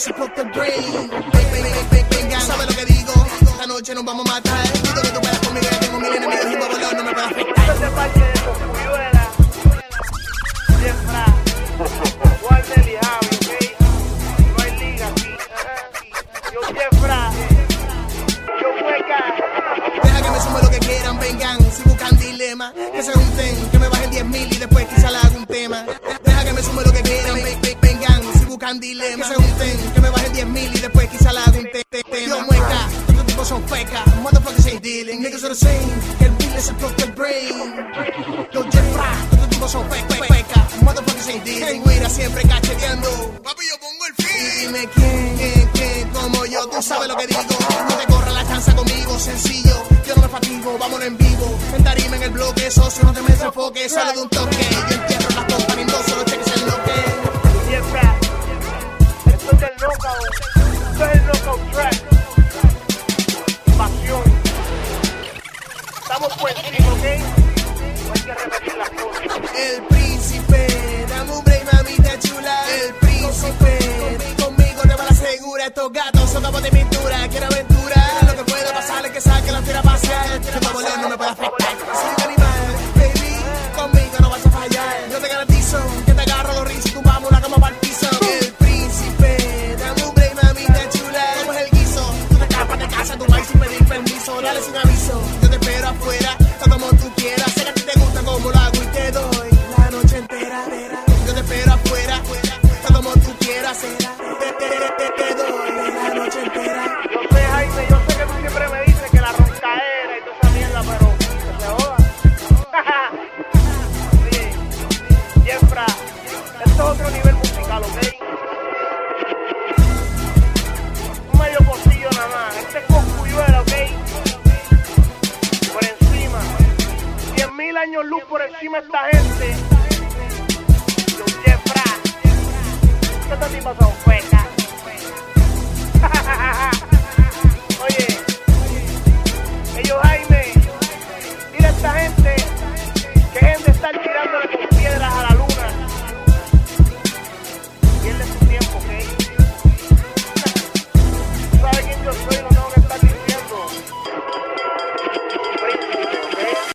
se explota el brain. Venga, ¿sabes lo que digo? Esta noche nos vamos a matar. Digo que tú puedas conmigo, yo tengo mil enemigos y bobolón no me puede afectar. Este parche de Coscuyuela, Jeffra, Walter y Javi, ¿ok? No hay liga aquí. Yo Jeffra, yo Hueca. Deja que me sume lo que quieran, vengan, si buscan dilema, que se junten, que me bajen 10,000 y después quizá le haga un tema. Deja que me sume lo que quieran, vengan, si buscan dilema, que se junten, que me bajen 10,000 y después quizá le haga un tema. Yo mueca, estos tipos son fecas, motherfuckers ain't dealing, niggas are the same, que el beat les explota el brain. Yo Jeffra, estos tipos son fecas, motherfuckers ain't dealing, Guira siempre cacheteando, papi yo pongo el fin. Y dime quién, como yo, tú sabes lo que digo, no te corras la chanza conmigo, sencillo. Yo no me fatigo, vámonos en vivo. En tarima, en el bloque, socio, no te me desenfoques. Sale de un toque, yo entierro las copas, ni dos, solo cheques el bloque. Jeffra, esto es el knockout. Esto es el knockout track. Pasión. Estamos por encima, ¿ok? No hay que repetir las cosas. El príncipe, dame un break, mamita chula. El príncipe, conmigo te va la segura. Estos gatos son capos de pintura, quiero aventura. Lo que pueda pasar es que saque la tira a pasear. Que bobolón no me puede afectar. Soy un animal, baby, conmigo no vas a fallar. Yo te garantizo que te agarro los rizos y tumbamos la cama para el piso. El príncipe, dame un break, mamita chula. ¿Cómo es el guiso? Tú te escapas de casa, tú vas sin pedir permiso. Dale sin aviso, yo te espero afuera, todo como tú quieras. Sé que a ti te gusta como lo hago y te doy la noche entera. Yo te espero afuera, todo como tú quieras. Te doy la noche entera. Yo sé, Jaime, yo sé que tú siempre me dices que la roncaera y toda esa mierda, pero que se joda. Oye, Jeffra, esto es otro nivel musical, ¿ok? Un medio pocillo nada más. Este es Coscuyuela, ¿ok? Por encima. 10,000 años luz por encima de esta gente. Yo, Jeffra. ¿Qué te tipo son fake?